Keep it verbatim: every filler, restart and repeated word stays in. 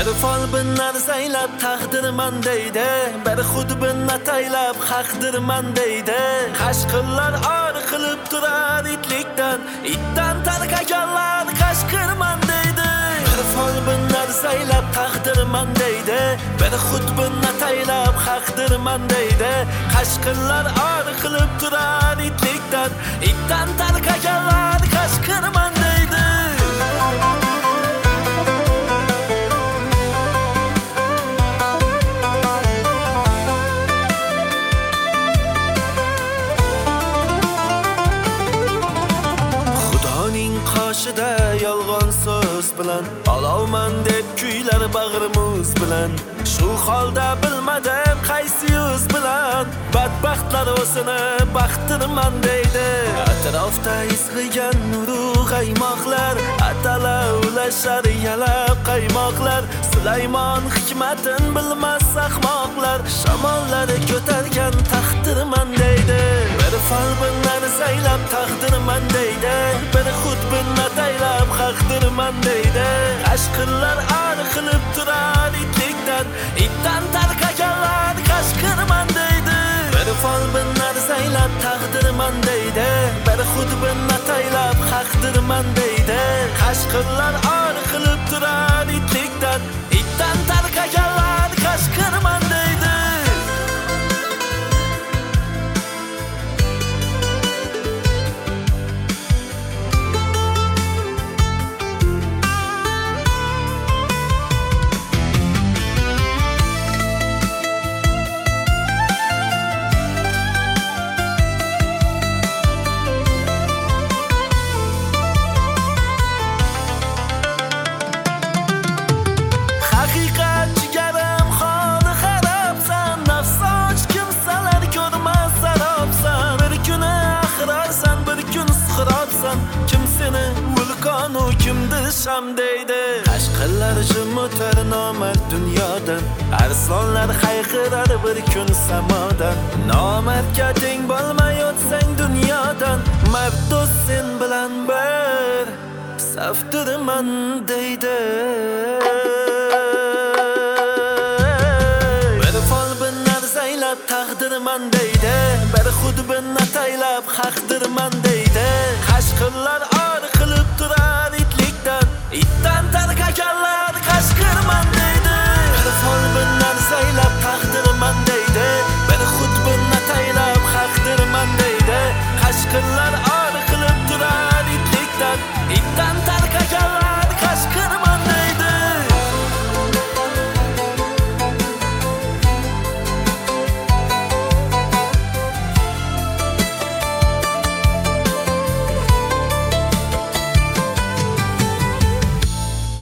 Bir fol binlar saylab taqdirman deydi, bir xud bin ataylab haqdirman deydi. Qashqirlar or qilib turar itlikdan, itdan tarqaganlar qashqirman deydi. Bir fol binlar saylab taqdirman deydi, bir xud bin ataylab haqdirman deydi. Qashqirlar or qilib turar itlikdan, itdan tarqaganlar qashqirman deydi. Qoshida yolg'on so'z bilan olovman deb kuylar bag'rimiz bilan, shu holda bilmadim qaysi yuz bilan badbaxtlar o'sini baxtirman deydi. Atrofda izg'igan nuru qaymoqlar, atalovlashar yalab qaymoqlar. Sulaymon hikmatin bilmas ahmoqlar, shamollari ko'targan taqdirman deydi. Bir fol binlar saylab taqdirman deydi, bir xud bin ataylab haqdirman deydi. Qashqirlar or qilib turar itlikdan, itdan tarqaganlar qashqirman deydi. Bir fol binlar saylab taqdirman deydi, bir xud bin ataylab haqdirman deydi. Qashqirlar or qilib turar itlikdan, itdan tarqaganlar qashqirman deydi. Kim seni vulkonu kimdir sham deydi. Qashqirlar jumutar nomard dunyodan, arslonlar hayqirar bir kun samodan. Nomardga teng bo'lmay o'tsang dunyodan, marddo'st sen bilan bir safdirman deydi. Bir fol binlar saylab taqdirman deydi, bir xud bin ataylab haqdirman deydi. Qashqirlar